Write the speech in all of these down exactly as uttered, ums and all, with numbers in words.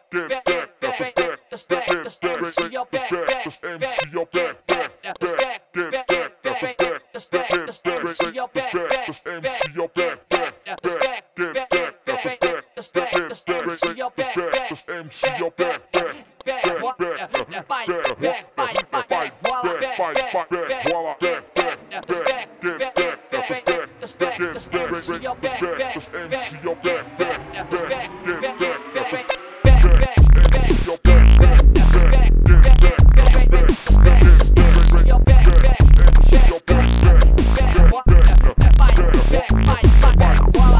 get back, the stack, the stack, the stack, the stack, the stack, the stack, the stack, get back, the stack, get back, the stack, the stack, the stack, the stack, the stack, the stack, the stack, get back, the stack, get back, the stack, the stack, the stack, the stack, the stack, the M C your back, back, back, back, back, back, back, back, back, back, back, back, back, back, voila, back, back, back, get back, the stack, the stack, the stack, the stack, the stack, the M C your back, back, back, get back, the stack, the stack, the M C your back, back, back, get back, the stack, the stack, the stack, your back, back, M C your back, back, back, back, back, back, back, voila.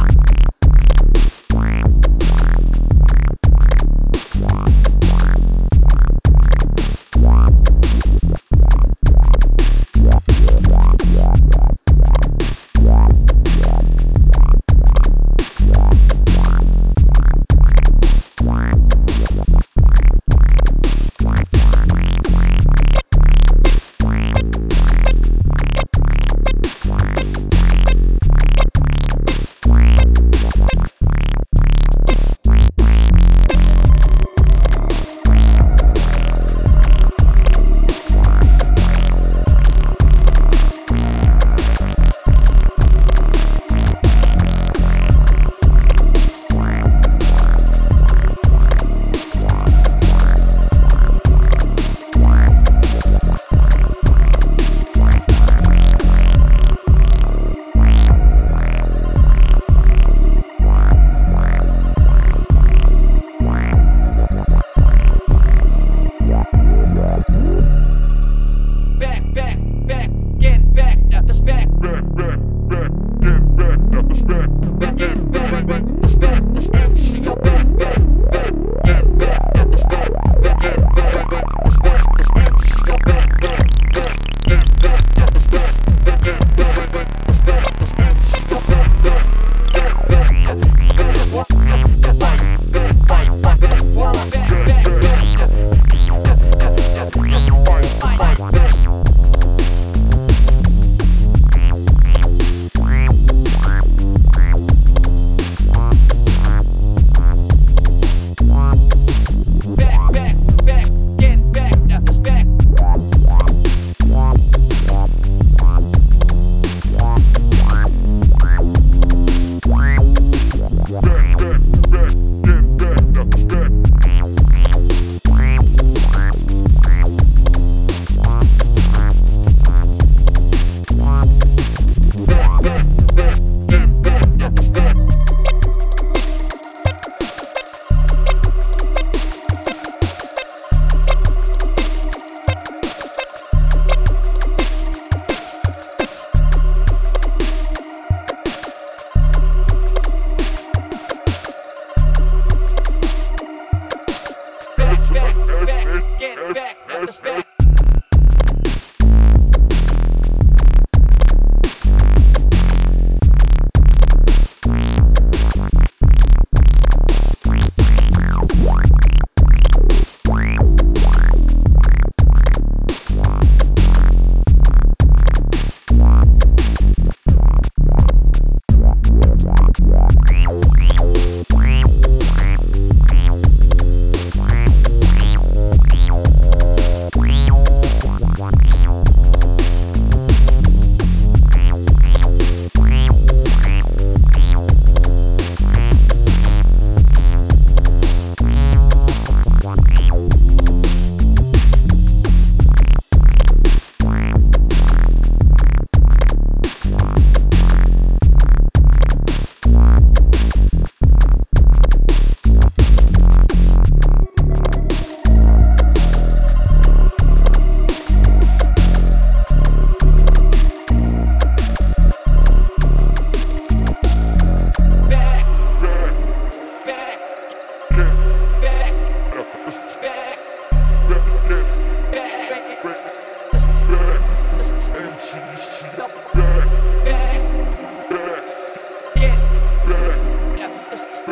Get back, the stack.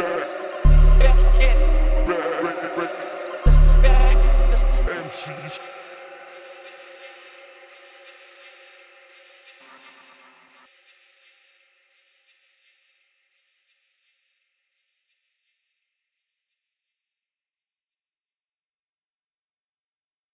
Sheesh.